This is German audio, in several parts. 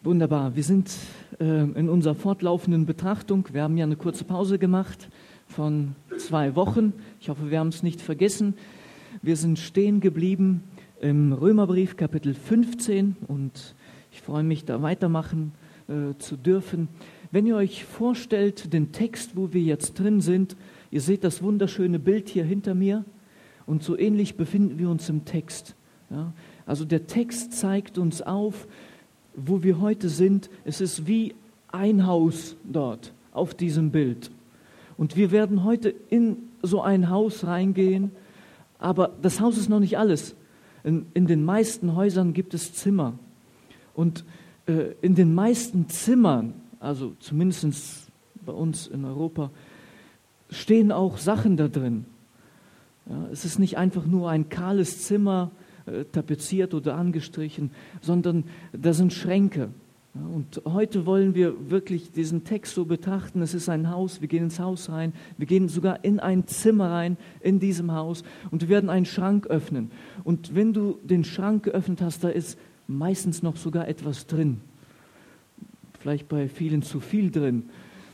Wunderbar, wir sind in unserer fortlaufenden Betrachtung. Wir haben ja eine kurze Pause gemacht von 2 Wochen. Ich hoffe, wir haben es nicht vergessen. Wir sind stehen geblieben im Römerbrief Kapitel 15 und ich freue mich, da weitermachen zu dürfen. Wenn ihr euch vorstellt, den Text, wo wir jetzt drin sind, ihr seht das wunderschöne Bild hier hinter mir und so ähnlich befinden wir uns im Text. Ja? Also der Text zeigt uns auf, wo wir heute sind. Es ist wie ein Haus dort auf diesem Bild. Und wir werden heute in so ein Haus reingehen, aber das Haus ist noch nicht alles. In den meisten Häusern gibt es Zimmer. Und in den meisten Zimmern, also zumindest bei uns in Europa, stehen auch Sachen da drin. Ja, es ist nicht einfach nur ein kahles Zimmer, tapeziert oder angestrichen, sondern da sind Schränke. Ja, und heute wollen wir wirklich diesen Text so betrachten, es ist ein Haus, wir gehen ins Haus rein, wir gehen sogar in ein Zimmer rein, in diesem Haus und wir werden einen Schrank öffnen. Und wenn du den Schrank geöffnet hast, da ist meistens noch sogar etwas drin. Vielleicht bei vielen zu viel drin,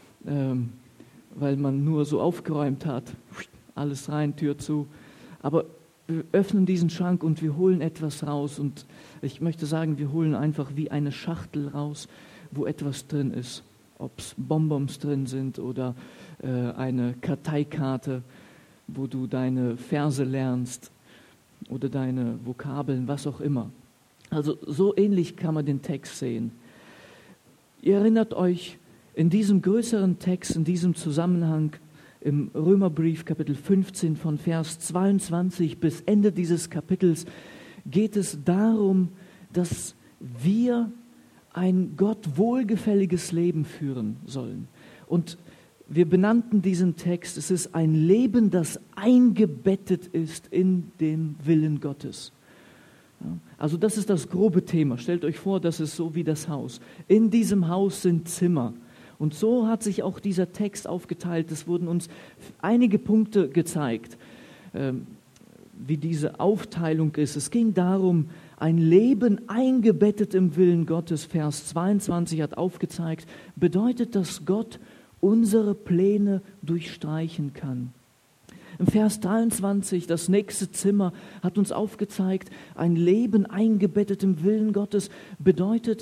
weil man nur so aufgeräumt hat, alles rein, Tür zu. Aber wir öffnen diesen Schrank und wir holen etwas raus. Und ich möchte sagen, wir holen einfach wie eine Schachtel raus, wo etwas drin ist. Ob es Bonbons drin sind oder eine Karteikarte, wo du deine Verse lernst oder deine Vokabeln, was auch immer. Also so ähnlich kann man den Text sehen. Ihr erinnert euch, in diesem größeren Text, in diesem Zusammenhang, im Römerbrief Kapitel 15 von Vers 22 bis Ende dieses Kapitels geht es darum, dass wir ein Gott wohlgefälliges Leben führen sollen. Und wir benannten diesen Text, es ist ein Leben, das eingebettet ist in den Willen Gottes. Ja, also das ist das grobe Thema. Stellt euch vor, das ist so wie das Haus. In diesem Haus sind Zimmer. Und so hat sich auch dieser Text aufgeteilt. Es wurden uns einige Punkte gezeigt, wie diese Aufteilung ist. Es ging darum, ein Leben eingebettet im Willen Gottes. Vers 22 hat aufgezeigt, bedeutet, dass Gott unsere Pläne durchstreichen kann. Im Vers 23, das nächste Zimmer, hat uns aufgezeigt, ein Leben eingebettet im Willen Gottes bedeutet,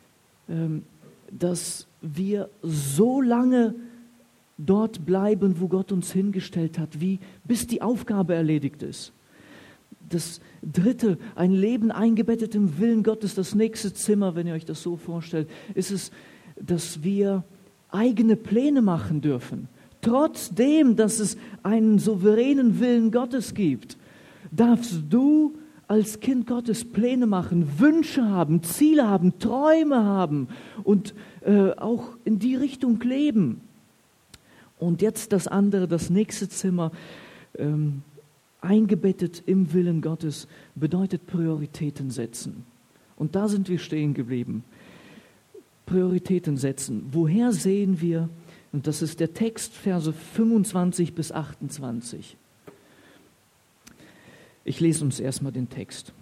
dass wir so lange dort bleiben, wo Gott uns hingestellt hat, bis die Aufgabe erledigt ist. Das dritte, ein Leben eingebettet im Willen Gottes, das nächste Zimmer, wenn ihr euch das so vorstellt, ist es, dass wir eigene Pläne machen dürfen. Trotzdem, dass es einen souveränen Willen Gottes gibt, darfst du als Kind Gottes Pläne machen, Wünsche haben, Ziele haben, Träume haben und auch in die Richtung leben. Und jetzt das andere, das nächste Zimmer, eingebettet im Willen Gottes, bedeutet Prioritäten setzen. Und da sind wir stehen geblieben. Prioritäten setzen. Woher sehen wir? Und das ist der Text, Verse 25 bis 28. Ich lese uns erstmal den Text.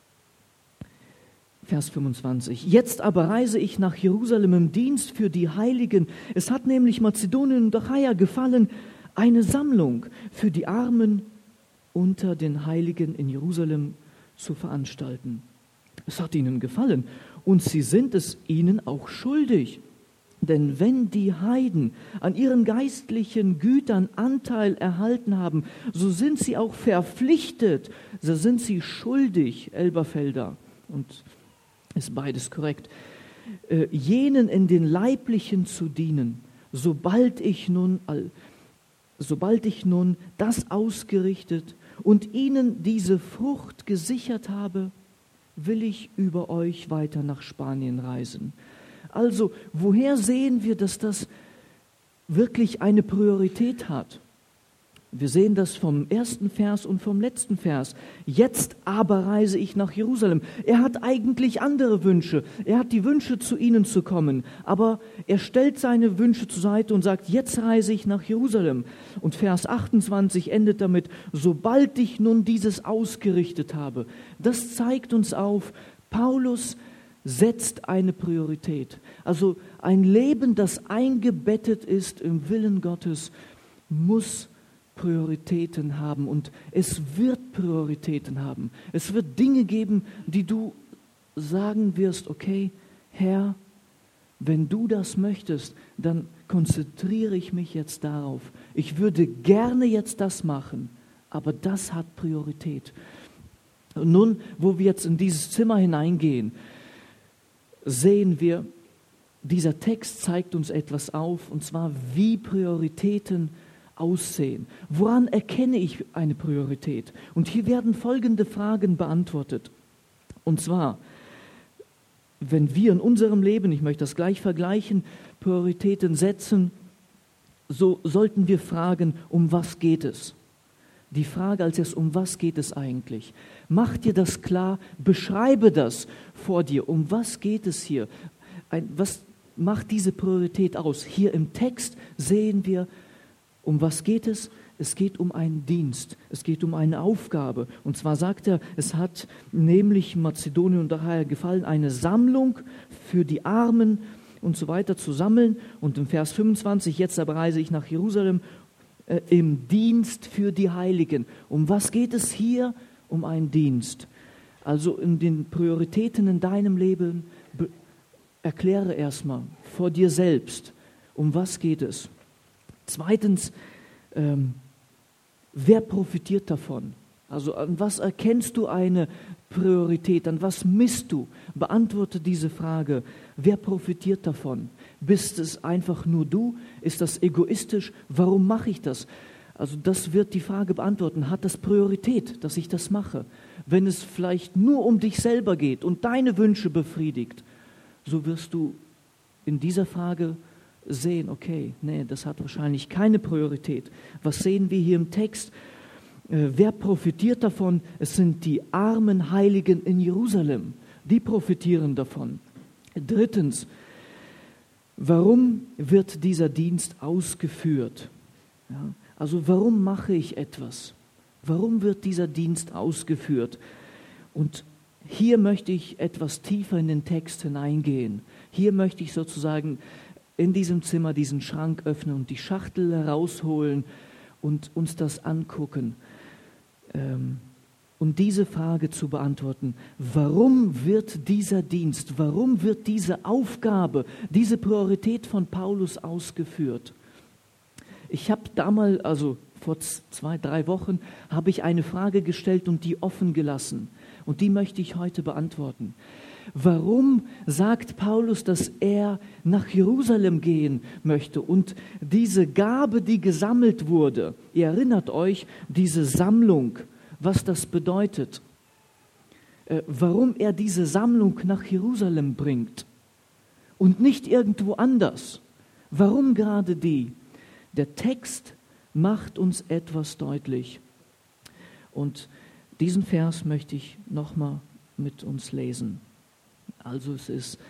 Vers 25. Jetzt aber reise ich nach Jerusalem im Dienst für die Heiligen. Es hat nämlich Mazedonien und Achaia gefallen, eine Sammlung für die Armen unter den Heiligen in Jerusalem zu veranstalten. Es hat ihnen gefallen und sie sind es ihnen auch schuldig. Denn wenn die Heiden an ihren geistlichen Gütern Anteil erhalten haben, so sind sie auch verpflichtet, so sind sie schuldig, Elberfelder, und ist beides korrekt, jenen in den Leiblichen zu dienen, sobald ich nun das ausgerichtet und ihnen diese Frucht gesichert habe, will ich über euch weiter nach Spanien reisen. Also, woher sehen wir, dass das wirklich eine Priorität hat? Wir sehen das vom ersten Vers und vom letzten Vers. Jetzt aber reise ich nach Jerusalem. Er hat eigentlich andere Wünsche. Er hat die Wünsche, zu ihnen zu kommen. Aber er stellt seine Wünsche zur Seite und sagt, jetzt reise ich nach Jerusalem. Und Vers 28 endet damit, sobald ich nun dieses ausgerichtet habe. Das zeigt uns auf, Paulus setzt eine Priorität. Also ein Leben, das eingebettet ist im Willen Gottes, muss Prioritäten haben und es wird Prioritäten haben. Es wird Dinge geben, die du sagen wirst, okay, Herr, wenn du das möchtest, dann konzentriere ich mich jetzt darauf. Ich würde gerne jetzt das machen, aber das hat Priorität. Und nun, wo wir jetzt in dieses Zimmer hineingehen, sehen wir, dieser Text zeigt uns etwas auf, und zwar, wie Prioritäten aussehen. Woran erkenne ich eine Priorität? Und hier werden folgende Fragen beantwortet. Und zwar, wenn wir in unserem Leben, ich möchte das gleich vergleichen, Prioritäten setzen, so sollten wir fragen, um was geht es? Die Frage als erstes, um was geht es eigentlich? Mach dir das klar, beschreibe das vor dir. Um was geht es hier? Was macht diese Priorität aus? Hier im Text sehen wir, um was geht es? Es geht um einen Dienst, es geht um eine Aufgabe. Und zwar sagt er, es hat nämlich Mazedonien und Achaia gefallen, eine Sammlung für die Armen und so weiter zu sammeln. Und im Vers 25, jetzt aber reise ich nach Jerusalem, im Dienst für die Heiligen. Um was geht es hier? Um einen Dienst. Also in den Prioritäten in deinem Leben erkläre erstmal vor dir selbst, um was geht es. Zweitens, wer profitiert davon? Also an was erkennst du eine Priorität? An was misst du? Beantworte diese Frage. Wer profitiert davon? Bist es einfach nur du? Ist das egoistisch? Warum mache ich das? Also das wird die Frage beantworten. Hat das Priorität, dass ich das mache? Wenn es vielleicht nur um dich selber geht und deine Wünsche befriedigt, so wirst du in dieser Frage sehen, okay, nee, das hat wahrscheinlich keine Priorität. Was sehen wir hier im Text? Wer profitiert davon? Es sind die armen Heiligen in Jerusalem. Die profitieren davon. Drittens, warum wird dieser Dienst ausgeführt? Ja, also warum mache ich etwas? Warum wird dieser Dienst ausgeführt? Und hier möchte ich etwas tiefer in den Text hineingehen. Hier möchte ich sozusagen in diesem Zimmer diesen Schrank öffnen und die Schachtel herausholen und uns das angucken. Und diese Frage zu beantworten, warum wird dieser Dienst, warum wird diese Aufgabe, diese Priorität von Paulus ausgeführt? Ich habe damals, also vor 2-3 Wochen, habe ich eine Frage gestellt und die offen gelassen. Und die möchte ich heute beantworten. Warum sagt Paulus, dass er nach Jerusalem gehen möchte und diese Gabe, die gesammelt wurde, ihr erinnert euch, diese Sammlung, was das bedeutet, warum er diese Sammlung nach Jerusalem bringt und nicht irgendwo anders? Warum gerade die? Der Text macht uns etwas deutlich. Und diesen Vers möchte ich nochmal mit uns lesen. Also es ist,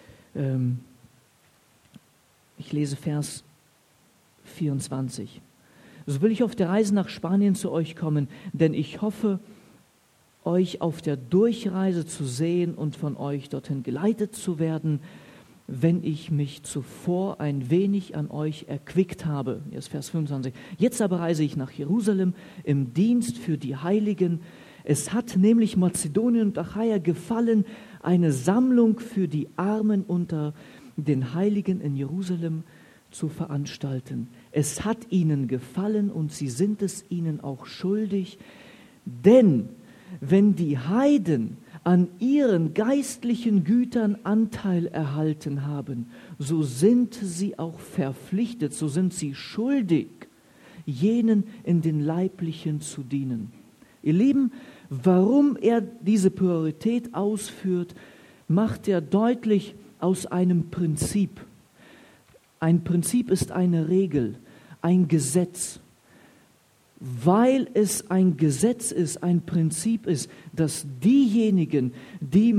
ich lese Vers 24. So will ich auf der Reise nach Spanien zu euch kommen, denn ich hoffe, euch auf der Durchreise zu sehen und von euch dorthin geleitet zu werden, wenn ich mich zuvor ein wenig an euch erquickt habe. Jetzt Vers 25. Jetzt aber reise ich nach Jerusalem im Dienst für die Heiligen. Es hat nämlich Mazedonien und Achaia gefallen, eine Sammlung für die Armen unter den Heiligen in Jerusalem zu veranstalten. Es hat ihnen gefallen und sie sind es ihnen auch schuldig, denn wenn die Heiden an ihren geistlichen Gütern Anteil erhalten haben, so sind sie auch verpflichtet, so sind sie schuldig, jenen in den Leiblichen zu dienen. Ihr Lieben, warum er diese Priorität ausführt, macht er deutlich aus einem Prinzip. Ein Prinzip ist eine Regel, ein Gesetz. Weil es ein Gesetz ist, ein Prinzip ist, dass diejenigen, die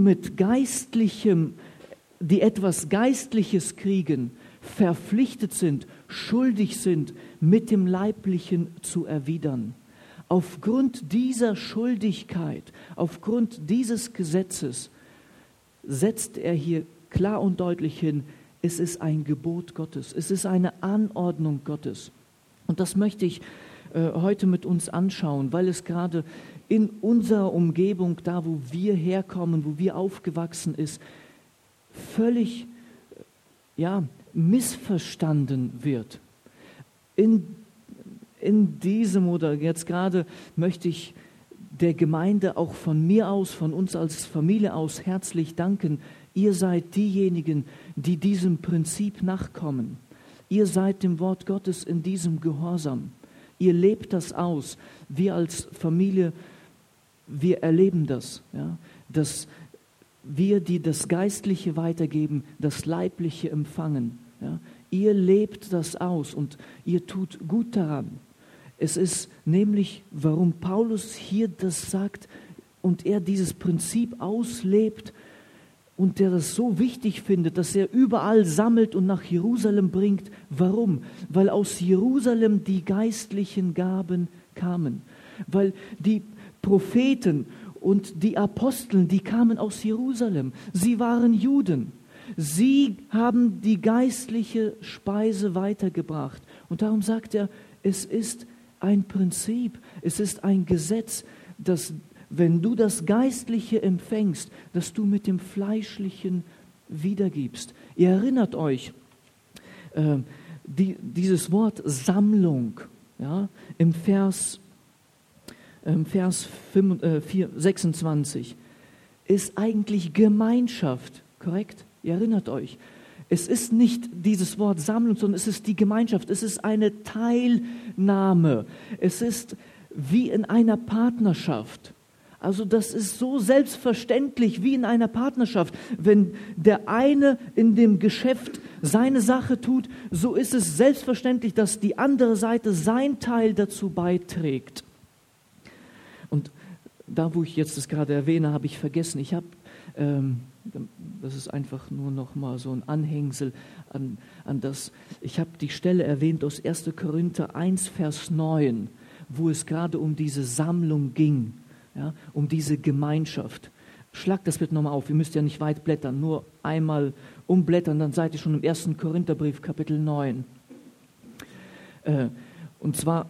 die etwas Geistliches kriegen, verpflichtet sind, schuldig sind, mit dem Leiblichen zu erwidern. Aufgrund dieser Schuldigkeit, aufgrund dieses Gesetzes setzt er hier klar und deutlich hin, es ist ein Gebot Gottes, es ist eine Anordnung Gottes. Und das möchte ich heute mit uns anschauen, weil es gerade in unserer Umgebung, da wo wir herkommen, wo wir aufgewachsen ist, völlig missverstanden wird. In diesem oder jetzt gerade möchte ich der Gemeinde auch von mir aus, von uns als Familie aus herzlich danken. Ihr seid diejenigen, die diesem Prinzip nachkommen. Ihr seid dem Wort Gottes in diesem Gehorsam. Ihr lebt das aus. Wir als Familie, wir erleben das, ja, dass wir, die das Geistliche weitergeben, das Leibliche empfangen. Ja. Ihr lebt das aus und ihr tut gut daran. Es ist nämlich, warum Paulus hier das sagt und er dieses Prinzip auslebt und der das so wichtig findet, dass er überall sammelt und nach Jerusalem bringt. Warum? Weil aus Jerusalem die geistlichen Gaben kamen. Weil die Propheten und die Aposteln, die kamen aus Jerusalem. Sie waren Juden. Sie haben die geistliche Speise weitergebracht. Und darum sagt er, es ist ein Prinzip, es ist ein Gesetz, dass wenn du das Geistliche empfängst, dass du mit dem Fleischlichen wiedergibst. Ihr erinnert euch, dieses Wort Sammlung, ja, im Vers 26 ist eigentlich Gemeinschaft, korrekt? Ihr erinnert euch. Es ist nicht dieses Wort Sammlung, sondern es ist die Gemeinschaft. Es ist eine Teilnahme. Es ist wie in einer Partnerschaft. Also das ist so selbstverständlich wie in einer Partnerschaft. Wenn der eine in dem Geschäft seine Sache tut, so ist es selbstverständlich, dass die andere Seite sein Teil dazu beiträgt. Und da, wo ich jetzt das gerade erwähne, habe ich vergessen. Ich habe, das ist einfach nur noch mal so ein Anhängsel an das. Ich habe die Stelle erwähnt aus 1. Korinther 1, Vers 9, wo es gerade um diese Sammlung ging. Ja, um diese Gemeinschaft. Schlagt das bitte nochmal auf, ihr müsst ja nicht weit blättern, nur einmal umblättern, dann seid ihr schon im 1. Korintherbrief, Kapitel 9. Und zwar,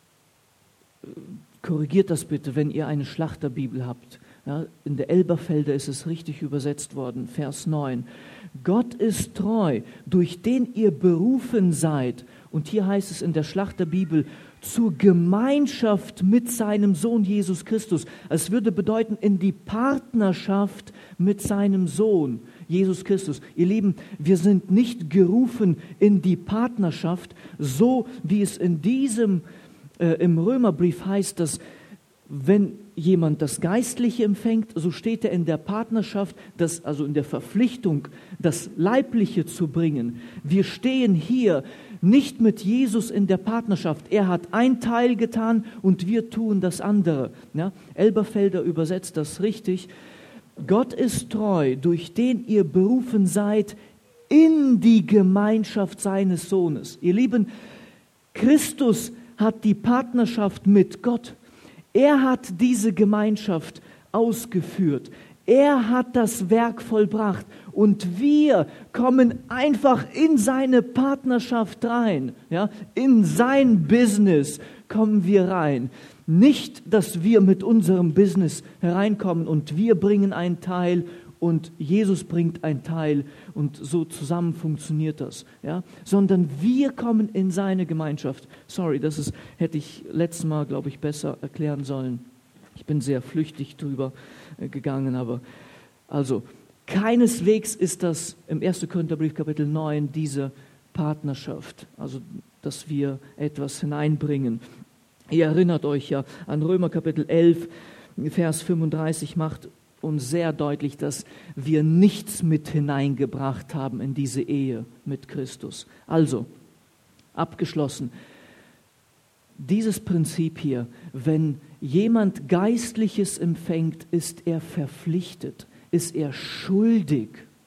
korrigiert das bitte, wenn ihr eine Schlachterbibel habt. Ja, in der Elberfelder ist es richtig übersetzt worden, Vers 9. Gott ist treu, durch den ihr berufen seid. Und hier heißt es in der Schlachterbibel, zur Gemeinschaft mit seinem Sohn Jesus Christus. Es würde bedeuten, in die Partnerschaft mit seinem Sohn Jesus Christus. Ihr Lieben, wir sind nicht gerufen in die Partnerschaft, so wie es in diesem, im Römerbrief heißt, dass wenn jemand das Geistliche empfängt, so steht er in der Partnerschaft, also in der Verpflichtung, das Leibliche zu bringen. Wir stehen hier nicht mit Jesus in der Partnerschaft. Er hat ein Teil getan und wir tun das andere. Ja? Elberfelder übersetzt das richtig. Gott ist treu, durch den ihr berufen seid in die Gemeinschaft seines Sohnes. Ihr Lieben, Christus hat die Partnerschaft mit Gott. Er hat diese Gemeinschaft ausgeführt. Er hat das Werk vollbracht und wir kommen einfach in seine Partnerschaft rein. Ja? In sein Business kommen wir rein. Nicht, dass wir mit unserem Business hereinkommen und wir bringen einen Teil und Jesus bringt einen Teil und so zusammen funktioniert das. Ja? Sondern wir kommen in seine Gemeinschaft. Sorry, hätte ich letztes Mal, glaube ich, besser erklären sollen. Ich bin sehr flüchtig drüber gegangen, aber also keineswegs ist das im 1. Korintherbrief Kapitel 9 diese Partnerschaft, also dass wir etwas hineinbringen. Ihr erinnert euch ja an Römer Kapitel 11, Vers 35 macht uns sehr deutlich, dass wir nichts mit hineingebracht haben in diese Ehe mit Christus. Also, abgeschlossen, dieses Prinzip hier, wenn jemand Geistliches empfängt, ist er verpflichtet, ist er schuldig,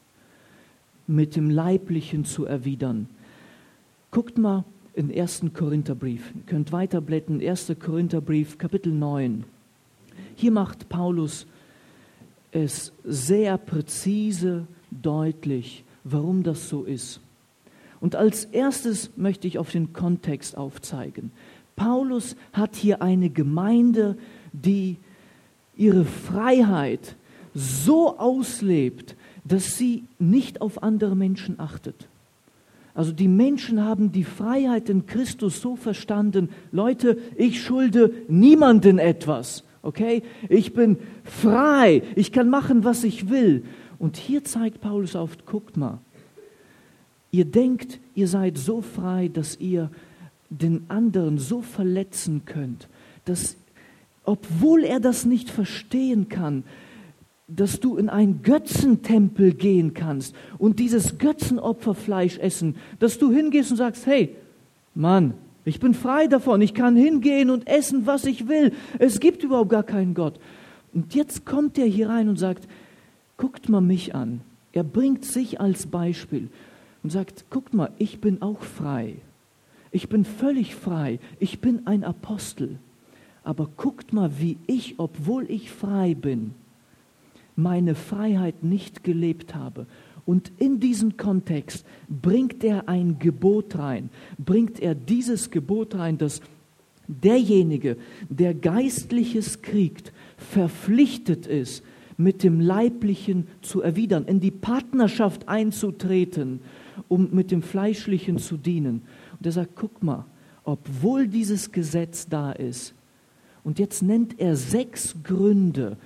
mit dem Leiblichen zu erwidern. Guckt mal in 1. Korintherbrief, ihr könnt weiterblättern, 1. Korintherbrief, Kapitel 9. Hier macht Paulus es sehr präzise, deutlich, warum das so ist. Und als erstes möchte ich auf den Kontext aufzeigen. Paulus hat hier eine Gemeinde, die ihre Freiheit so auslebt, dass sie nicht auf andere Menschen achtet. Also die Menschen haben die Freiheit in Christus so verstanden, Leute, ich schulde niemanden etwas, okay? Ich bin frei, ich kann machen, was ich will. Und hier zeigt Paulus auf, guckt mal, ihr denkt, ihr seid so frei, dass ihr den anderen so verletzen könnt, dass, obwohl er das nicht verstehen kann, dass du in einen Götzentempel gehen kannst und dieses Götzenopferfleisch essen, dass du hingehst und sagst, hey, Mann, ich bin frei davon, ich kann hingehen und essen, was ich will. Es gibt überhaupt gar keinen Gott. Und jetzt kommt er hier rein und sagt, guckt mal mich an. Er bringt sich als Beispiel und sagt, guckt mal, ich bin auch frei. Ich bin völlig frei. Ich bin ein Apostel. Aber guckt mal, wie ich, obwohl ich frei bin, meine Freiheit nicht gelebt habe. Und in diesen Kontext bringt er ein Gebot rein, bringt er dieses Gebot rein, dass derjenige, der Geistliches kriegt, verpflichtet ist, mit dem Leiblichen zu erwidern, in die Partnerschaft einzutreten, um mit dem Fleischlichen zu dienen. Und er sagt, guck mal, obwohl dieses Gesetz da ist, und jetzt nennt er 6 Gründe,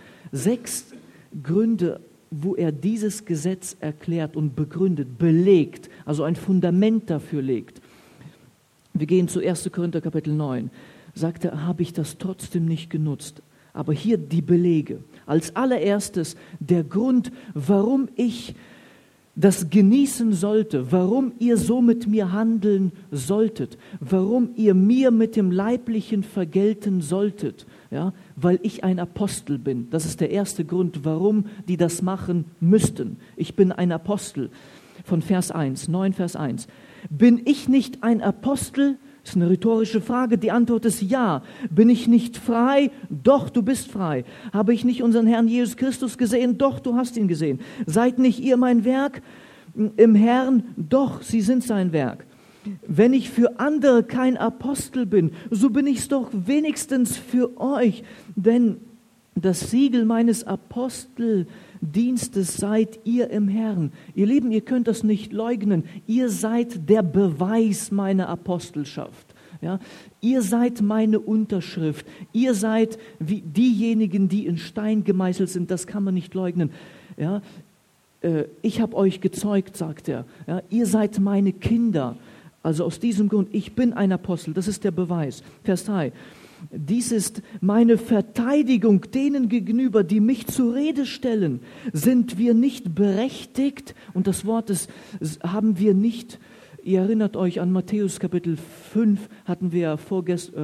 wo er dieses Gesetz erklärt und begründet, belegt, also ein Fundament dafür legt. Wir gehen zu 1. Korinther Kapitel 9. Sagt er, habe ich das trotzdem nicht genutzt? Aber hier die Belege. Als allererstes der Grund, warum ich das genießen sollte, warum ihr so mit mir handeln solltet, warum ihr mir mit dem Leiblichen vergelten solltet, ja, weil ich ein Apostel bin. Das ist der erste Grund, warum die das machen müssten. Ich bin ein Apostel. Von Vers 1, 9 Vers 1. Bin ich nicht ein Apostel? Das ist eine rhetorische Frage. Die Antwort ist ja. Bin ich nicht frei? Doch, du bist frei. Habe ich nicht unseren Herrn Jesus Christus gesehen? Doch, du hast ihn gesehen. Seid nicht ihr mein Werk im Herrn? Doch, sie sind sein Werk. Wenn ich für andere kein Apostel bin, so bin ich es doch wenigstens für euch. Denn das Siegel meines Aposteldienstes seid ihr im Herrn. Ihr Lieben, ihr könnt das nicht leugnen. Ihr seid der Beweis meiner Apostelschaft. Ja? Ihr seid meine Unterschrift. Ihr seid wie diejenigen, die in Stein gemeißelt sind. Das kann man nicht leugnen. Ja? Ich habe euch gezeugt, sagt er. Ja? Ihr seid meine Kinder. Also aus diesem Grund, ich bin ein Apostel, das ist der Beweis. Vers 3, dies ist meine Verteidigung denen gegenüber, die mich zur Rede stellen. Sind wir nicht berechtigt? Und das Wort ist, haben wir nicht, ihr erinnert euch an Matthäus Kapitel 5, hatten wir ja vor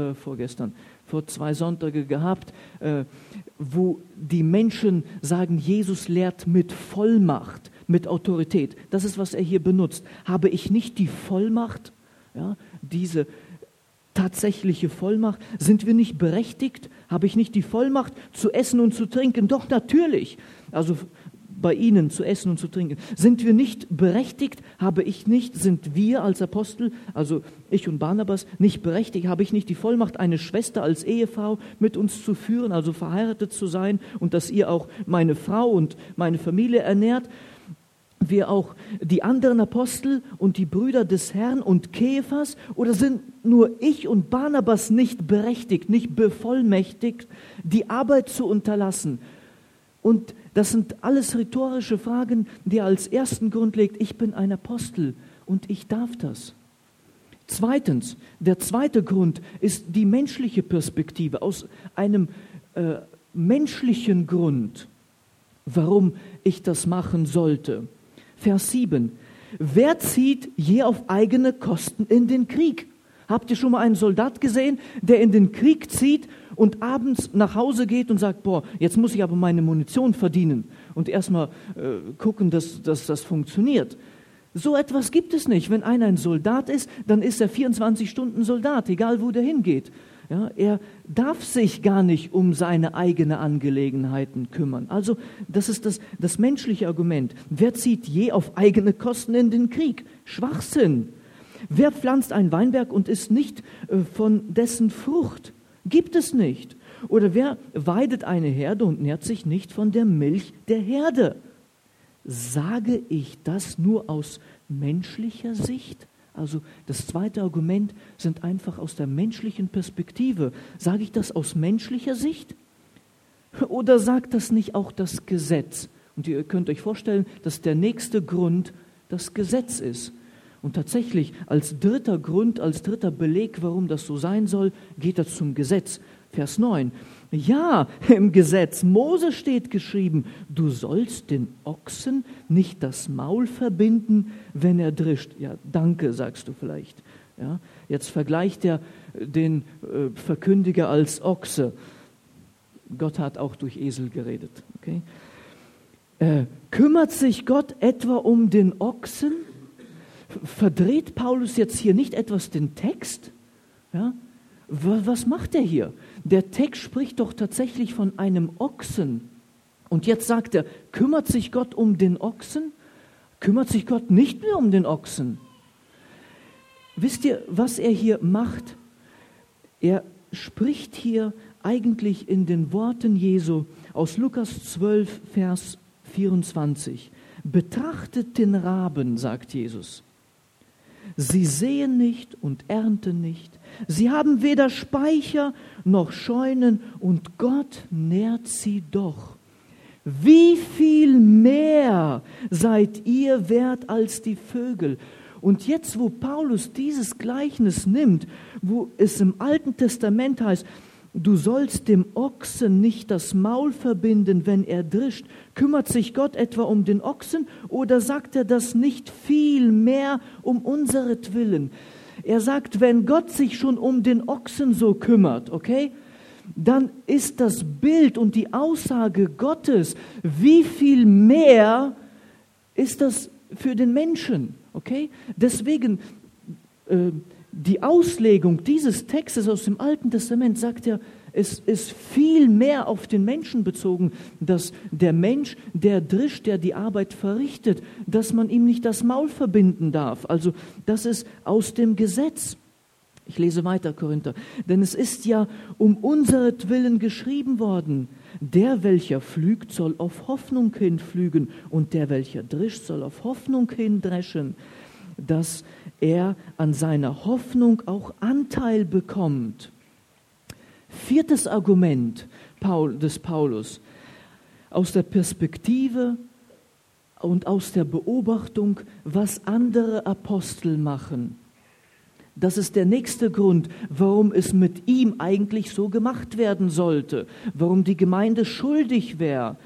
2 Sonntage gehabt, wo die Menschen sagen, Jesus lehrt mit Vollmacht, mit Autorität. Das ist, was er hier benutzt. Habe ich nicht die Vollmacht, ja, diese tatsächliche Vollmacht? Sind wir nicht berechtigt? Habe ich nicht die Vollmacht zu essen und zu trinken? Doch, natürlich. Also bei ihnen zu essen und zu trinken. Sind wir nicht berechtigt? Sind wir als Apostel, also ich und Barnabas, nicht berechtigt? Habe ich nicht die Vollmacht, eine Schwester als Ehefrau mit uns zu führen, also verheiratet zu sein und dass ihr auch meine Frau und meine Familie ernährt? Wir auch die anderen Apostel und die Brüder des Herrn und Kephas? Oder sind nur ich und Barnabas nicht berechtigt, nicht bevollmächtigt, die Arbeit zu unterlassen? Und das sind alles rhetorische Fragen, die er als ersten Grund legt. Ich bin ein Apostel und ich darf das. Zweitens, der zweite Grund ist die menschliche Perspektive. Aus einem menschlichen Grund, warum ich das machen sollte. Vers 7. Wer zieht je auf eigene Kosten in den Krieg? Habt ihr schon mal einen Soldat gesehen, der in den Krieg zieht und abends nach Hause geht und sagt, boah, jetzt muss ich aber meine Munition verdienen und erstmal gucken, dass das funktioniert. So etwas gibt es nicht. Wenn einer ein Soldat ist, dann ist er 24 Stunden Soldat, egal wo der hingeht. Ja, er darf sich gar nicht um seine eigenen Angelegenheiten kümmern. Also das ist das menschliche Argument. Wer zieht je auf eigene Kosten in den Krieg? Schwachsinn. Wer pflanzt einen Weinberg und isst nicht von dessen Frucht? Gibt es nicht. Oder wer weidet eine Herde und nährt sich nicht von der Milch der Herde? Sage ich das nur aus menschlicher Sicht? Also das zweite Argument sind einfach aus der menschlichen Perspektive. Sage ich das aus menschlicher Sicht? Oder sagt das nicht auch das Gesetz? Und ihr könnt euch vorstellen, dass der nächste Grund das Gesetz ist. Und tatsächlich als dritter Grund, als dritter Beleg, warum das so sein soll, geht er zum Gesetz. Vers 9. Ja, im Gesetz Mose steht geschrieben, du sollst den Ochsen nicht das Maul verbinden, wenn er drischt. Ja, danke, sagst du vielleicht. Ja, jetzt vergleicht er den Verkündiger als Ochse. Gott hat auch durch Esel geredet. Okay? Kümmert sich Gott etwa um den Ochsen? Verdreht Paulus jetzt hier nicht etwas den Text? Ja? Was macht er hier? Der Text spricht doch tatsächlich von einem Ochsen. Und jetzt sagt er, kümmert sich Gott um den Ochsen? Kümmert sich Gott nicht mehr um den Ochsen? Wisst ihr, was er hier macht? Er spricht hier eigentlich in den Worten Jesu aus Lukas 12, Vers 24. Betrachtet den Raben, sagt Jesus. Sie säen nicht und ernten nicht. Sie haben weder Speicher noch Scheunen und Gott nährt sie doch. Wie viel mehr seid ihr wert als die Vögel? Und jetzt, wo Paulus dieses Gleichnis nimmt, wo es im Alten Testament heißt, du sollst dem Ochsen nicht das Maul verbinden, wenn er drischt. Kümmert sich Gott etwa um den Ochsen oder sagt er das nicht viel mehr um unseretwillen? Er sagt, wenn Gott sich schon um den Ochsen so kümmert, okay, dann ist das Bild und die Aussage Gottes, wie viel mehr ist das für den Menschen, okay? Deswegen die Auslegung dieses Textes aus dem Alten Testament sagt ja, es ist viel mehr auf den Menschen bezogen, dass der Mensch, der drischt, der die Arbeit verrichtet, dass man ihm nicht das Maul verbinden darf. Also das ist aus dem Gesetz. Ich lese weiter, Korinther. Denn es ist ja um unseretwillen geschrieben worden. Der, welcher pflügt, soll auf Hoffnung hin pflügen und der, welcher drischt, soll auf Hoffnung hin dreschen, dass er an seiner Hoffnung auch Anteil bekommt. Viertes Argument des Paulus aus der Perspektive und aus der Beobachtung, was andere Apostel machen. Das ist der nächste Grund, warum es mit ihm eigentlich so gemacht werden sollte, warum die Gemeinde schuldig wäre.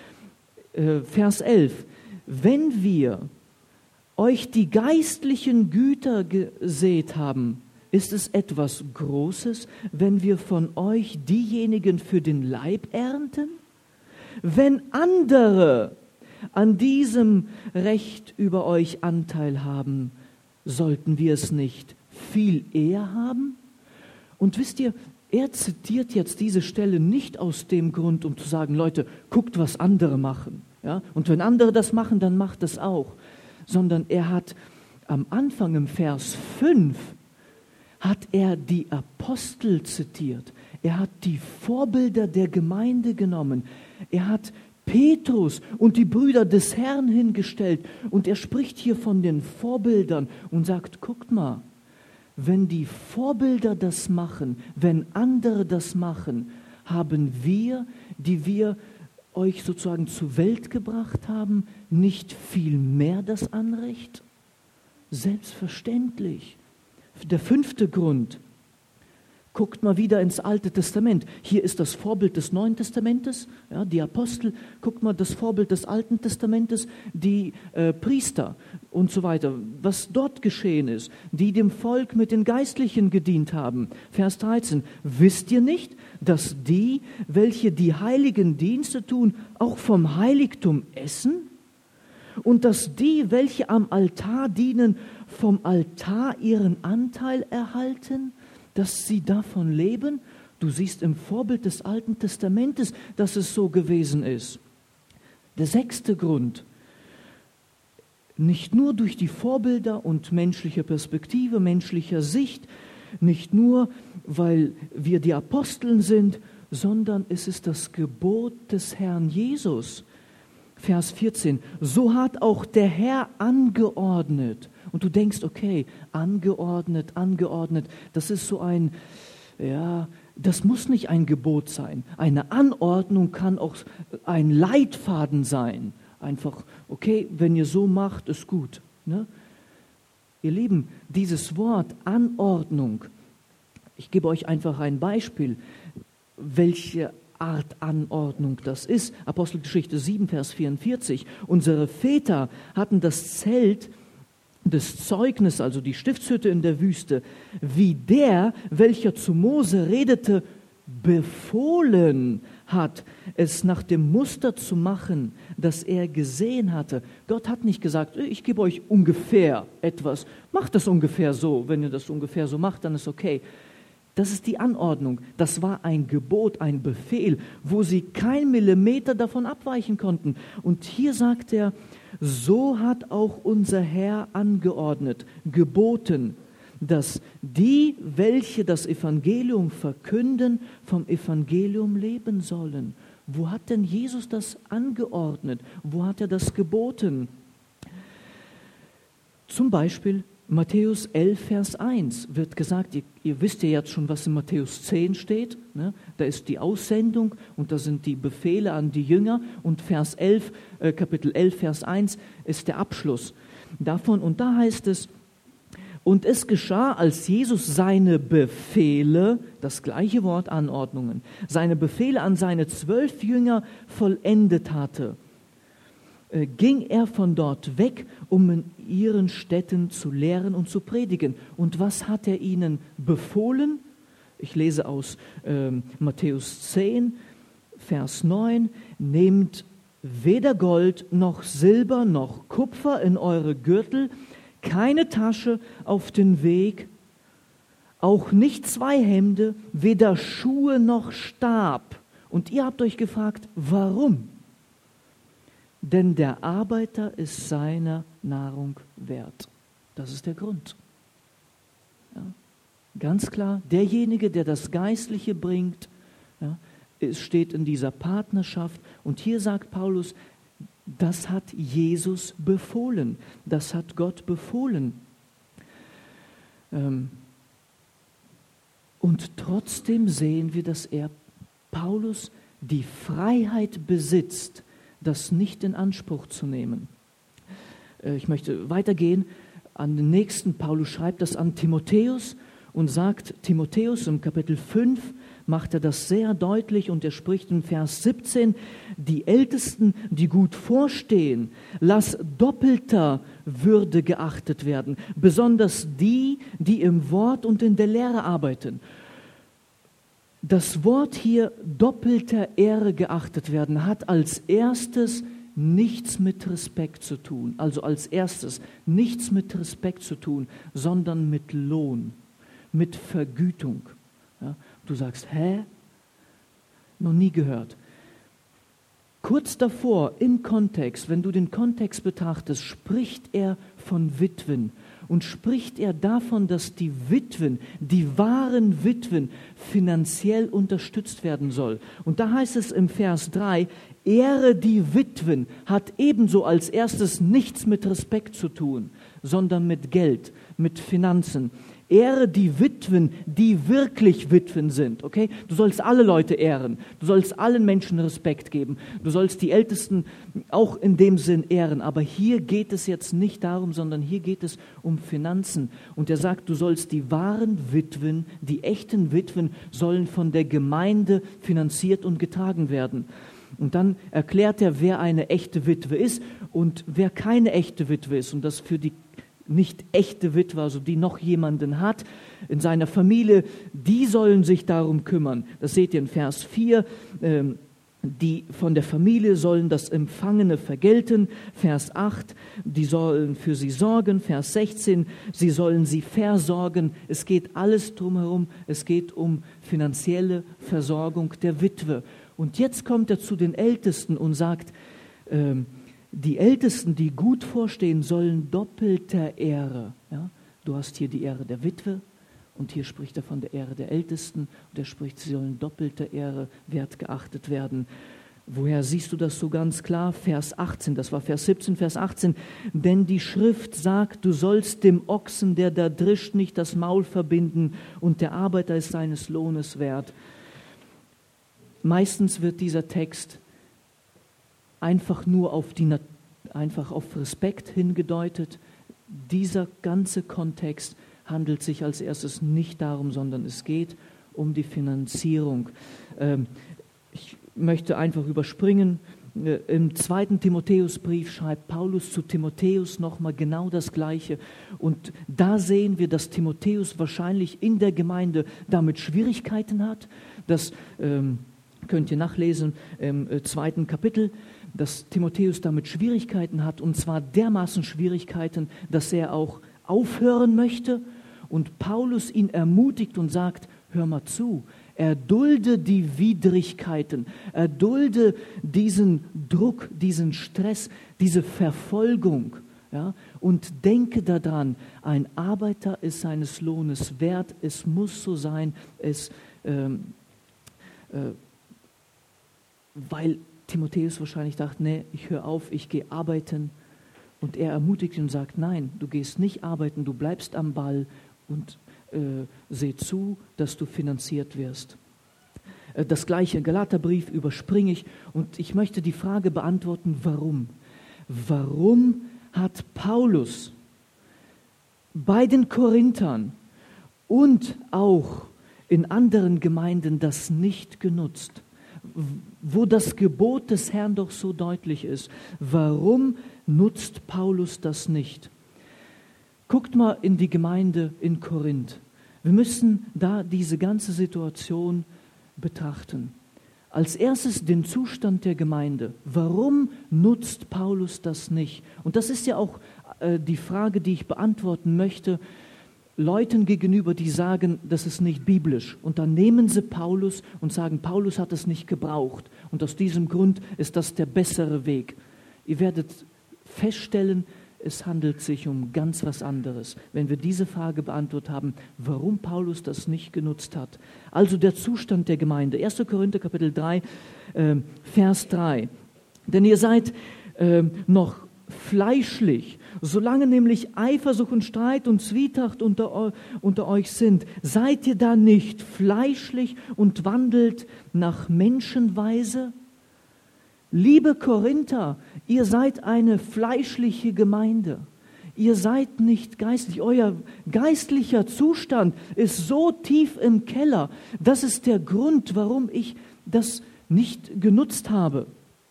Vers 11. Wenn wir euch die geistlichen Güter gesät haben, ist es etwas Großes, wenn wir von euch diejenigen für den Leib ernten? Wenn andere an diesem Recht über euch Anteil haben, sollten wir es nicht viel eher haben? Und wisst ihr, er zitiert jetzt diese Stelle nicht aus dem Grund, um zu sagen, Leute, guckt, was andere machen. Ja? Und wenn andere das machen, dann macht es auch. Sondern er hat am Anfang im Vers 5, hat er die Apostel zitiert. Er hat die Vorbilder der Gemeinde genommen. Er hat Petrus und die Brüder des Herrn hingestellt. Und er spricht hier von den Vorbildern und sagt, guckt mal, wenn die Vorbilder das machen, wenn andere das machen, haben wir, die wir euch sozusagen zur Welt gebracht haben, nicht viel mehr das Anrecht? Selbstverständlich. Der fünfte Grund. Guckt mal wieder ins Alte Testament. Hier ist das Vorbild des Neuen Testamentes, ja, die Apostel. Guckt mal das Vorbild des Alten Testamentes, die Priester und so weiter. Was dort geschehen ist, die dem Volk mit den Geistlichen gedient haben. Vers 13. Wisst ihr nicht, dass die, welche die heiligen Dienste tun, auch vom Heiligtum essen? Und dass die, welche am Altar dienen, vom Altar ihren Anteil erhalten? dass sie davon leben? Du siehst im Vorbild des Alten Testamentes, dass es so gewesen ist. Der 6. Grund: Nicht nur durch die Vorbilder und menschliche Perspektive, menschlicher Sicht, nicht nur, weil wir die Aposteln sind, sondern es ist das Gebot des Herrn Jesus. Vers 14: So hat auch der Herr angeordnet. Und du denkst, okay, angeordnet, das ist so ein, das muss nicht ein Gebot sein. Eine Anordnung kann auch ein Leitfaden sein. Einfach, okay, wenn ihr so macht, ist gut. Ne? Ihr Lieben, dieses Wort Anordnung, ich gebe euch einfach ein Beispiel, welche Art Anordnung das ist. Apostelgeschichte 7, Vers 44. Unsere Väter hatten das Zelt des Zeugnisses, also die Stiftshütte in der Wüste, wie der, welcher zu Mose redete, befohlen hat, es nach dem Muster zu machen, das er gesehen hatte. Gott hat nicht gesagt, ich gebe euch ungefähr etwas, macht das ungefähr so. Wenn ihr das ungefähr so macht, dann ist okay. Das ist die Anordnung. Das war ein Gebot, ein Befehl, wo sie kein Millimeter davon abweichen konnten. Und hier sagt er, so hat auch unser Herr angeordnet, geboten, dass die, welche das Evangelium verkünden, vom Evangelium leben sollen. Wo hat denn Jesus das angeordnet? Wo hat er das geboten? Zum Beispiel Matthäus 11, Vers 1 wird gesagt, ihr wisst ja jetzt schon, was in Matthäus 10 steht, ne? Da ist die Aussendung und da sind die Befehle an die Jünger und Kapitel 11, Vers 1 ist der Abschluss davon und da heißt es, und es geschah, als Jesus seine Befehle, das gleiche Wort Anordnungen, seine Befehle an seine 12 Jünger vollendet hatte, ging er von dort weg, um in ihren Städten zu lehren und zu predigen. Und was hat er ihnen befohlen? Ich lese aus Matthäus 10, Vers 9. Nehmt weder Gold noch Silber noch Kupfer in eure Gürtel, keine Tasche auf den Weg, auch nicht 2 Hemde, weder Schuhe noch Stab. Und ihr habt euch gefragt, warum? Denn der Arbeiter ist seiner Nahrung wert. Das ist der Grund. Ja, ganz klar, derjenige, der das Geistliche bringt, es steht in dieser Partnerschaft. Und hier sagt Paulus, das hat Jesus befohlen. Das hat Gott befohlen. Und trotzdem sehen wir, dass Paulus die Freiheit besitzt, das nicht in Anspruch zu nehmen. Ich möchte weitergehen an den nächsten. Paulus schreibt das an Timotheus und sagt, Timotheus im Kapitel 5 macht er das sehr deutlich und er spricht in Vers 17, die Ältesten, die gut vorstehen, lass doppelter Würde geachtet werden, besonders die, die im Wort und in der Lehre arbeiten. Das Wort hier doppelter Ehre geachtet werden hat als erstes nichts mit Respekt zu tun. Also als erstes nichts mit Respekt zu tun, sondern mit Lohn, mit Vergütung. Ja, du sagst, noch nie gehört. Kurz davor, im Kontext, wenn du den Kontext betrachtest, spricht er von Witwen. Und spricht er davon, dass die Witwen, die wahren Witwen, finanziell unterstützt werden soll. Und da heißt es im Vers 3, Ehre die Witwen hat ebenso als erstes nichts mit Respekt zu tun, sondern mit Geld, mit Finanzen. Ehre die Witwen, die wirklich Witwen sind, okay? Du sollst alle Leute ehren. Du sollst allen Menschen Respekt geben. Du sollst die Ältesten auch in dem Sinn ehren. Aber hier geht es jetzt nicht darum, sondern hier geht es um Finanzen. Und er sagt, du sollst die wahren Witwen, die echten Witwen, sollen von der Gemeinde finanziert und getragen werden. Und dann erklärt er, wer eine echte Witwe ist und wer keine echte Witwe ist. Und das für die nicht echte Witwe, also die noch jemanden hat in seiner Familie, die sollen sich darum kümmern. Das seht ihr in Vers 4. Die von der Familie sollen das Empfangene vergelten, Vers 8, die sollen für sie sorgen, Vers 16, sie sollen sie versorgen. Es geht alles drumherum, es geht um finanzielle Versorgung der Witwe. Und jetzt kommt er zu den Ältesten und sagt, die Ältesten, die gut vorstehen, sollen doppelter Ehre. Ja? Du hast hier die Ehre der Witwe und hier spricht er von der Ehre der Ältesten und er spricht, sie sollen doppelter Ehre wertgeachtet werden. Woher siehst du das so ganz klar? Vers 18, das war Vers 17, Vers 18. Denn die Schrift sagt, du sollst dem Ochsen, der da drischt, nicht das Maul verbinden und der Arbeiter ist seines Lohnes wert. Meistens wird dieser Text einfach nur auf Respekt hingedeutet. Dieser ganze Kontext handelt sich als erstes nicht darum, sondern es geht um die Finanzierung. Ich möchte einfach überspringen. Im 2. Timotheusbrief schreibt Paulus zu Timotheus nochmal genau das Gleiche. Und da sehen wir, dass Timotheus wahrscheinlich in der Gemeinde damit Schwierigkeiten hat. Das könnt ihr nachlesen im 2. Kapitel, dass Timotheus damit Schwierigkeiten hat. Und zwar dermaßen Schwierigkeiten, dass er auch aufhören möchte. Und Paulus ihn ermutigt und sagt, hör mal zu, erdulde die Widrigkeiten, erdulde diesen Druck, diesen Stress, diese Verfolgung. Ja? Und denke daran, ein Arbeiter ist seines Lohnes wert, es muss so sein, weil Timotheus wahrscheinlich dachte, nee, ich höre auf, ich gehe arbeiten. Und er ermutigt ihn und sagt, nein, du gehst nicht arbeiten, du bleibst am Ball und seh zu, dass du finanziert wirst. Das gleiche Galaterbrief überspringe ich und ich möchte die Frage beantworten, warum? Warum hat Paulus bei den Korinthern und auch in anderen Gemeinden das nicht genutzt, wo das Gebot des Herrn doch so deutlich ist? Warum nutzt Paulus das nicht? Guckt mal in die Gemeinde in Korinth. Wir müssen da diese ganze Situation betrachten. Als erstes den Zustand der Gemeinde. Warum nutzt Paulus das nicht? Und das ist ja auch die Frage, die ich beantworten möchte, Leuten gegenüber, die sagen, das ist nicht biblisch. Und dann nehmen sie Paulus und sagen, Paulus hat es nicht gebraucht. Und aus diesem Grund ist das der bessere Weg. Ihr werdet feststellen, es handelt sich um ganz was anderes, wenn wir diese Frage beantwortet haben, warum Paulus das nicht genutzt hat. Also der Zustand der Gemeinde. 1. Korinther Kapitel 3, Vers 3. Denn ihr seid noch fleischlich, solange nämlich Eifersucht und Streit und Zwietracht unter euch sind, seid ihr da nicht fleischlich und wandelt nach Menschenweise? Liebe Korinther, ihr seid eine fleischliche Gemeinde. Ihr seid nicht geistlich. Euer geistlicher Zustand ist so tief im Keller. Das ist der Grund, warum ich das nicht genutzt habe.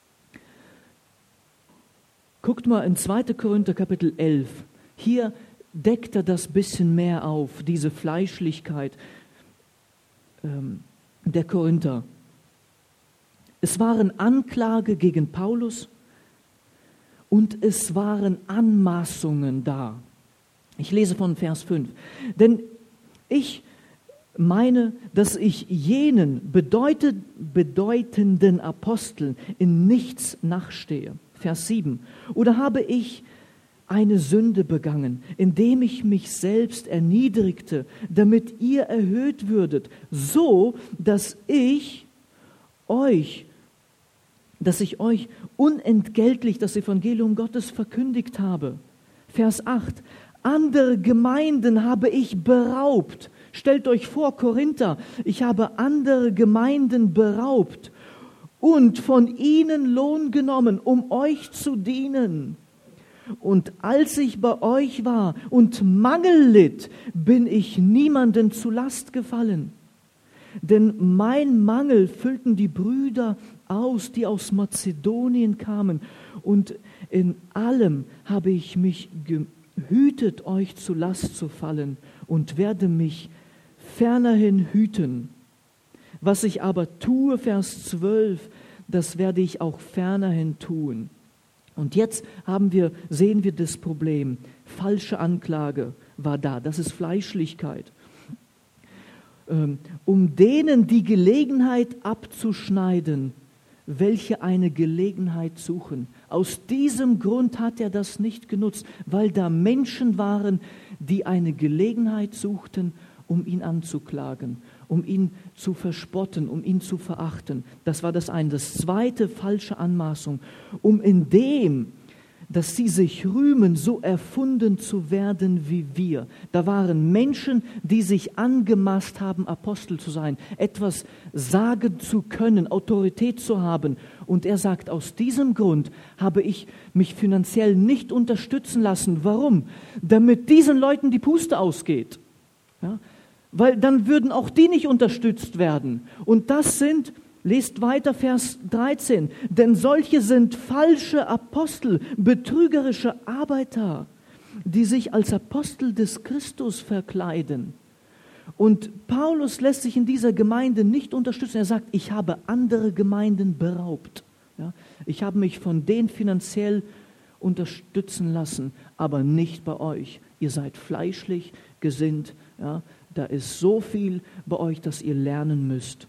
Guckt mal in 2. Korinther Kapitel 11. Hier deckt er das bisschen mehr auf, diese Fleischlichkeit der Korinther. Es waren Anklage gegen Paulus und es waren Anmaßungen da. Ich lese von Vers 5. Denn ich meine, dass ich jenen bedeutenden Aposteln in nichts nachstehe. Vers 7. Oder habe ich eine Sünde begangen, indem ich mich selbst erniedrigte, damit ihr erhöht würdet, so dass ich euch unentgeltlich das Evangelium Gottes verkündigt habe. Vers 8. Andere Gemeinden habe ich beraubt. Stellt euch vor, Korinther, ich habe andere Gemeinden beraubt und von ihnen Lohn genommen, um euch zu dienen. Und als ich bei euch war und Mangel litt, bin ich niemanden zu Last gefallen. Denn mein Mangel füllten die Brüder aus, die aus Mazedonien kamen. Und in allem habe ich mich gehütet, euch zu Last zu fallen und werde mich fernerhin hüten. Was ich aber tue, Vers 12, das werde ich auch fernerhin tun. Und jetzt sehen wir das Problem. Falsche Anklage war da. Das ist Fleischlichkeit. Um denen die Gelegenheit abzuschneiden, welche eine Gelegenheit suchen. Aus diesem Grund hat er das nicht genutzt, weil da Menschen waren, die eine Gelegenheit suchten, um ihn anzuklagen, um ihn zu verspotten, um ihn zu verachten. Das war das eine. Das zweite, falsche Anmaßung, um in dem, dass sie sich rühmen, so erfunden zu werden wie wir. Da waren Menschen, die sich angemaßt haben, Apostel zu sein, etwas sagen zu können, Autorität zu haben. Und er sagt, aus diesem Grund habe ich mich finanziell nicht unterstützen lassen. Warum? Damit diesen Leuten die Puste ausgeht. Ja? Weil dann würden auch die nicht unterstützt werden. Und das sind, lest weiter Vers 13, denn solche sind falsche Apostel, betrügerische Arbeiter, die sich als Apostel des Christus verkleiden. Und Paulus lässt sich in dieser Gemeinde nicht unterstützen. Er sagt, ich habe andere Gemeinden beraubt. Ja? Ich habe mich von denen finanziell unterstützen lassen, aber nicht bei euch. Ihr seid fleischlich gesinnt. Ja? Da ist so viel bei euch, dass ihr lernen müsst.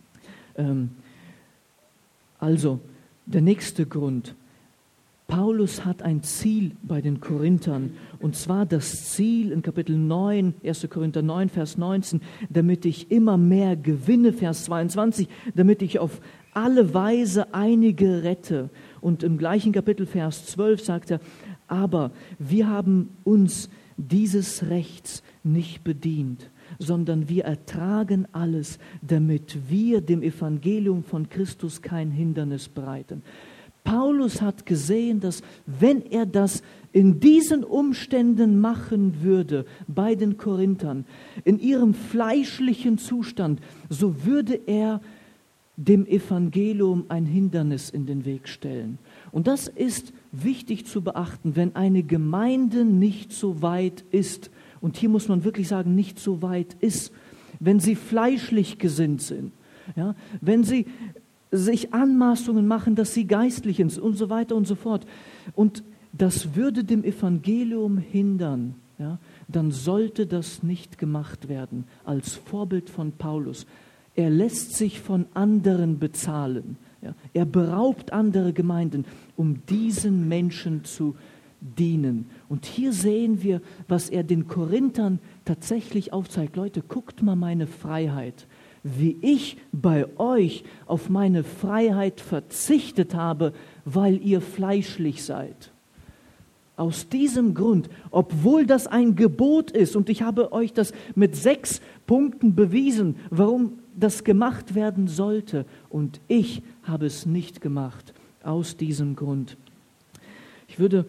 Also, der nächste Grund. Paulus hat ein Ziel bei den Korinthern, und zwar das Ziel in Kapitel 9, 1. Korinther 9, Vers 19, damit ich immer mehr gewinne, Vers 22, damit ich auf alle Weise einige rette. Und im gleichen Kapitel, Vers 12, sagt er, aber wir haben uns dieses Rechts nicht bedient, sondern wir ertragen alles, damit wir dem Evangelium von Christus kein Hindernis bereiten. Paulus hat gesehen, dass wenn er das in diesen Umständen machen würde, bei den Korinthern, in ihrem fleischlichen Zustand, so würde er dem Evangelium ein Hindernis in den Weg stellen. Und das ist wichtig zu beachten, wenn eine Gemeinde nicht so weit ist, und hier muss man wirklich sagen, nicht so weit ist, wenn sie fleischlich gesinnt sind, ja, wenn sie sich Anmaßungen machen, dass sie geistlich sind und so weiter und so fort. Und das würde dem Evangelium hindern, ja, dann sollte das nicht gemacht werden, als Vorbild von Paulus. Er lässt sich von anderen bezahlen. Ja. Er beraubt andere Gemeinden, um diesen Menschen zu dienen. Und hier sehen wir, was er den Korinthern tatsächlich aufzeigt. Leute, guckt mal meine Freiheit, wie ich bei euch auf meine Freiheit verzichtet habe, weil ihr fleischlich seid. Aus diesem Grund, obwohl das ein Gebot ist, und ich habe euch das mit 6 Punkten bewiesen, warum das gemacht werden sollte, und ich habe es nicht gemacht, aus diesem Grund. Ich würde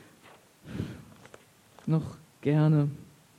noch gerne,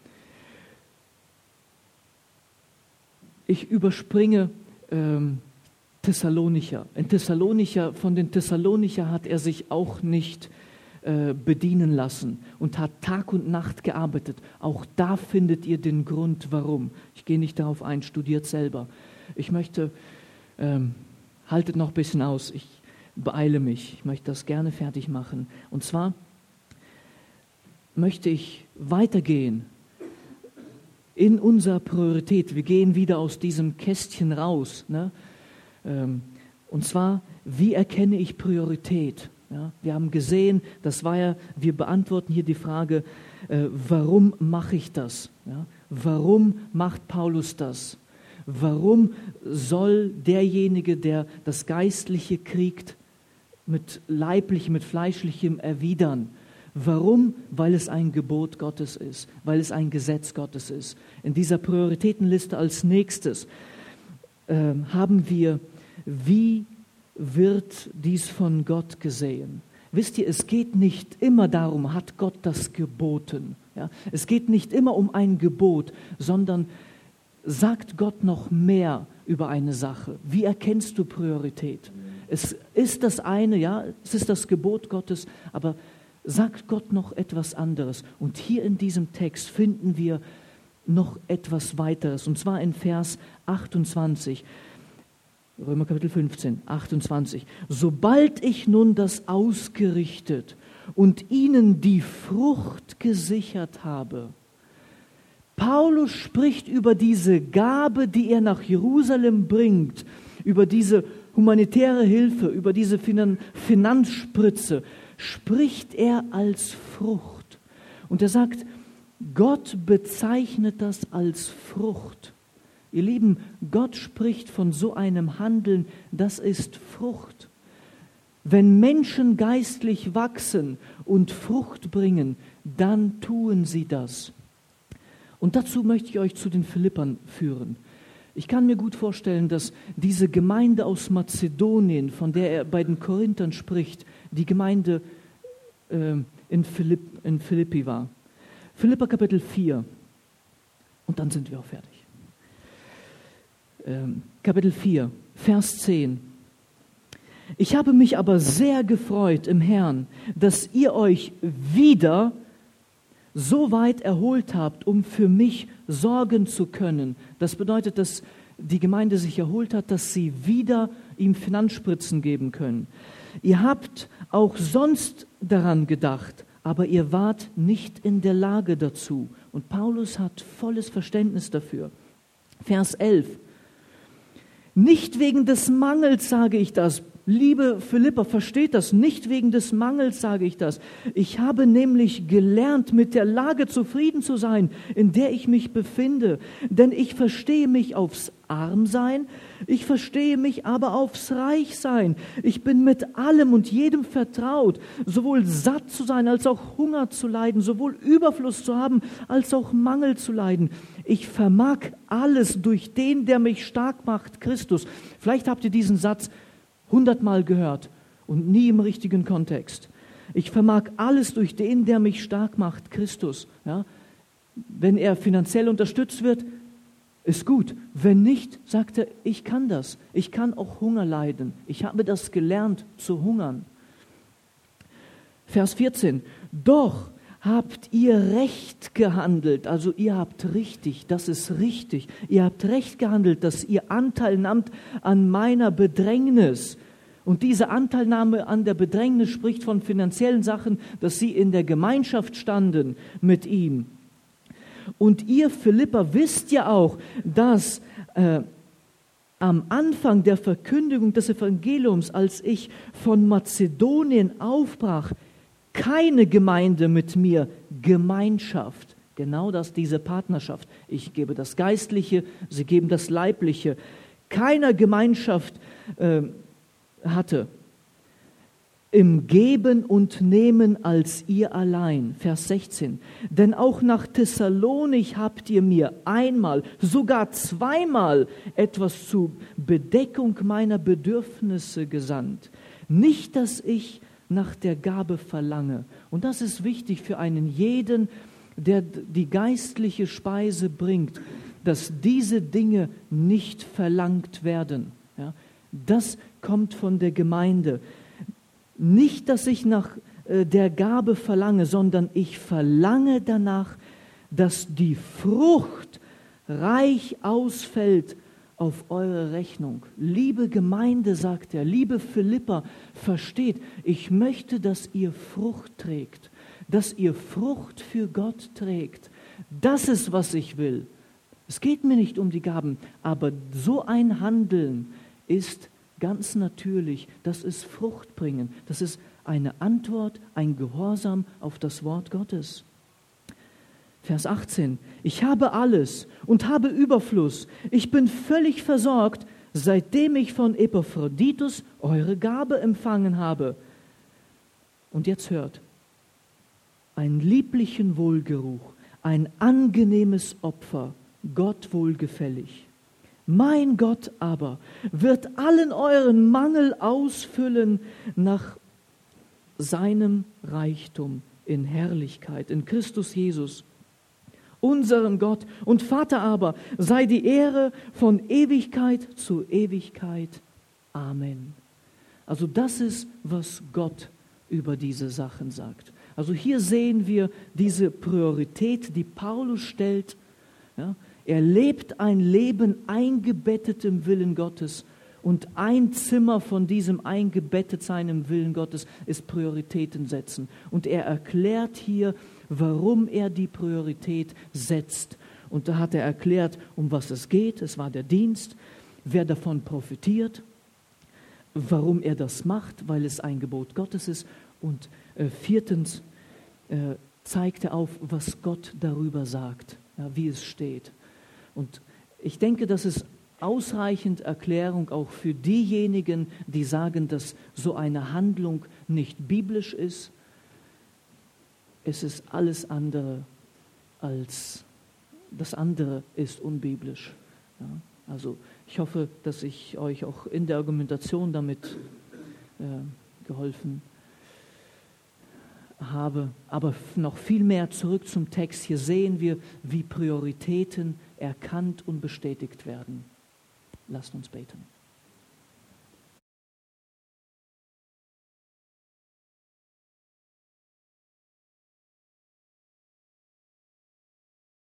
ich überspringe Thessalonicher. Von den Thessalonicher hat er sich auch nicht bedienen lassen und hat Tag und Nacht gearbeitet. Auch da findet ihr den Grund, warum. Ich gehe nicht darauf ein, studiert selber. Ich möchte, haltet noch ein bisschen aus, ich beeile mich, ich möchte das gerne fertig machen. Und zwar möchte ich weitergehen in unserer Priorität. Wir gehen wieder aus diesem Kästchen raus. Ne? Und zwar, wie erkenne ich Priorität? Ja, wir haben gesehen, wir beantworten hier die Frage, warum mache ich das? Ja, warum macht Paulus das? Warum soll derjenige, der das Geistliche kriegt, mit Leiblichem, mit Fleischlichem erwidern? Warum? Weil es ein Gebot Gottes ist, weil es ein Gesetz Gottes ist. In dieser Prioritätenliste als nächstes haben wir, wie wird dies von Gott gesehen? Wisst ihr, es geht nicht immer darum, hat Gott das geboten? Ja? Es geht nicht immer um ein Gebot, sondern sagt Gott noch mehr über eine Sache? Wie erkennst du Priorität? Es ist das eine, ja, es ist das Gebot Gottes, aber sagt Gott noch etwas anderes? Und hier in diesem Text finden wir noch etwas weiteres, und zwar in Vers 28. Römer Kapitel 15, 28. Sobald ich nun das ausgerichtet und ihnen die Frucht gesichert habe. Paulus spricht über diese Gabe, die er nach Jerusalem bringt, über diese humanitäre Hilfe, über diese Finanzspritze, spricht er als Frucht. Und er sagt, Gott bezeichnet das als Frucht. Ihr Lieben, Gott spricht von so einem Handeln, das ist Frucht. Wenn Menschen geistlich wachsen und Frucht bringen, dann tun sie das. Und dazu möchte ich euch zu den Philippern führen. Ich kann mir gut vorstellen, dass diese Gemeinde aus Mazedonien, von der er bei den Korinthern spricht, die Gemeinde in Philippi war. Philipper Kapitel 4. Und dann sind wir auch fertig. Kapitel 4, Vers 10. Ich habe mich aber sehr gefreut im Herrn, dass ihr euch wieder so weit erholt habt, um für mich sorgen zu können. Das bedeutet, dass die Gemeinde sich erholt hat, dass sie wieder ihm Finanzspritzen geben können. Ihr habt auch sonst daran gedacht, aber ihr wart nicht in der Lage dazu. Und Paulus hat volles Verständnis dafür. Vers 11. Nicht wegen des Mangels sage ich das. Liebe Philipper, versteht das, nicht wegen des Mangels sage ich das. Ich habe nämlich gelernt, mit der Lage zufrieden zu sein, in der ich mich befinde. Denn ich verstehe mich aufs Armsein, ich verstehe mich aber aufs Reichsein. Ich bin mit allem und jedem vertraut, sowohl satt zu sein, als auch Hunger zu leiden, sowohl Überfluss zu haben, als auch Mangel zu leiden. Ich vermag alles durch den, der mich stark macht, Christus. Vielleicht habt ihr diesen Satz 100-mal gehört und nie im richtigen Kontext. Ich vermag alles durch den, der mich stark macht, Christus. Ja? Wenn er finanziell unterstützt wird, ist gut. Wenn nicht, sagt er, ich kann das. Ich kann auch Hunger leiden. Ich habe das gelernt, zu hungern. Vers 14. Doch habt ihr recht gehandelt, also ihr habt richtig, das ist richtig, ihr habt recht gehandelt, dass ihr Anteil nahmt an meiner Bedrängnis. Und diese Anteilnahme an der Bedrängnis spricht von finanziellen Sachen, dass sie in der Gemeinschaft standen mit ihm. Und ihr Philipper wisst ja auch, dass am Anfang der Verkündigung des Evangeliums, als ich von Mazedonien aufbrach, keine Gemeinde mit mir, Gemeinschaft. Genau das, diese Partnerschaft. Ich gebe das Geistliche, sie geben das Leibliche. Keiner Gemeinschaft hatte im Geben und Nehmen als ihr allein. Vers 16. Denn auch nach Thessalonich habt ihr mir einmal, sogar zweimal etwas zur Bedeckung meiner Bedürfnisse gesandt. Nicht, dass ich nach der Gabe verlange. Und das ist wichtig für einen jeden, der die geistliche Speise bringt, dass diese Dinge nicht verlangt werden. Ja, das kommt von der Gemeinde. Nicht, dass ich nach der Gabe verlange, sondern ich verlange danach, dass die Frucht reich ausfällt auf eure Rechnung. Liebe Gemeinde, sagt er, liebe Philipper, versteht, ich möchte, dass ihr Frucht trägt, dass ihr Frucht für Gott trägt. Das ist, was ich will. Es geht mir nicht um die Gaben, aber so ein Handeln ist ganz natürlich, das ist Frucht bringen, das ist eine Antwort, ein Gehorsam auf das Wort Gottes. Vers 18. Ich habe alles und habe Überfluss. Ich bin völlig versorgt, seitdem ich von Epaphroditus eure Gabe empfangen habe. Und jetzt hört, einen lieblichen Wohlgeruch, ein angenehmes Opfer, Gott wohlgefällig. Mein Gott aber wird allen euren Mangel ausfüllen nach seinem Reichtum in Herrlichkeit, in Christus Jesus. Unserem Gott und Vater aber sei die Ehre von Ewigkeit zu Ewigkeit. Amen. Also das ist, was Gott über diese Sachen sagt. Also hier sehen wir diese Priorität, die Paulus stellt. Ja, er lebt ein Leben eingebettet im Willen Gottes Und ein Zimmer von diesem Eingebettetsein im Willen Gottes ist Prioritäten setzen. Und er erklärt hier, warum er die Priorität setzt. Und da hat er erklärt, um was es geht. Es war der Dienst, wer davon profitiert, warum er das macht, weil es ein Gebot Gottes ist. Und viertens zeigt er auf, was Gott darüber sagt, ja, wie es steht. Und ich denke, das ist ausreichend Erklärung auch für diejenigen, die sagen, dass so eine Handlung nicht biblisch ist. Es ist alles andere als, das andere ist unbiblisch. Ja, also ich hoffe, dass ich euch auch in der Argumentation damit geholfen habe. Aber noch viel mehr zurück zum Text. Hier sehen wir, wie Prioritäten erkannt und bestätigt werden. Lasst uns beten.